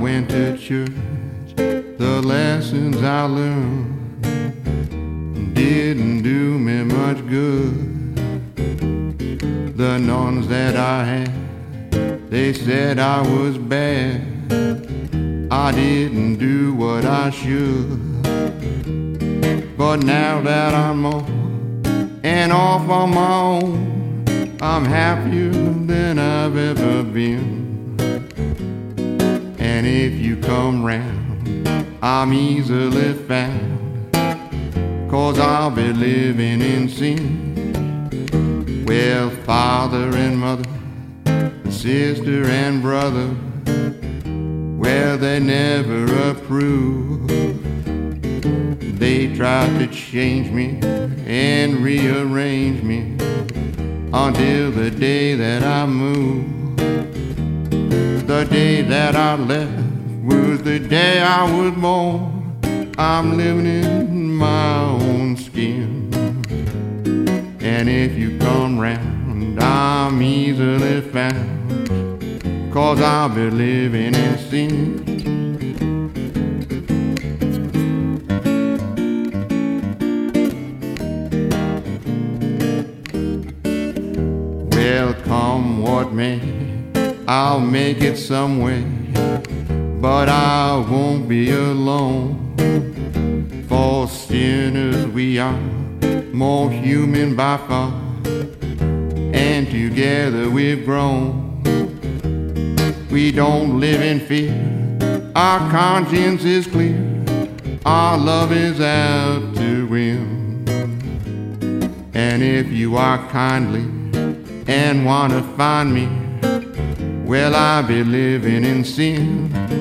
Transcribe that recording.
went to church, the lessons I learned didn't do me much good. The nuns that I had, they said I was bad. I didn't do what I should. But now that I'm on and off on my own, I'm happier than I've ever been. And if you come round, I'm easily found, 'cause I'll be living in sin. Well, father and mother, sister and brother, well, they never approved. They tried to change me and rearrange me until the day that I moved. The day that I left was the day I was born. I'm living in my own skin. And if you come round, I'm easily found, 'cause I'll be living in sin. Well, come what may, I'll make it some way, but I won't be alone. For sinners we are more human by far, and together we've grown. We don't live in fear, our conscience is clear, our love is out to win. And if you are kindly and want to find me, well, I'll be living in sin.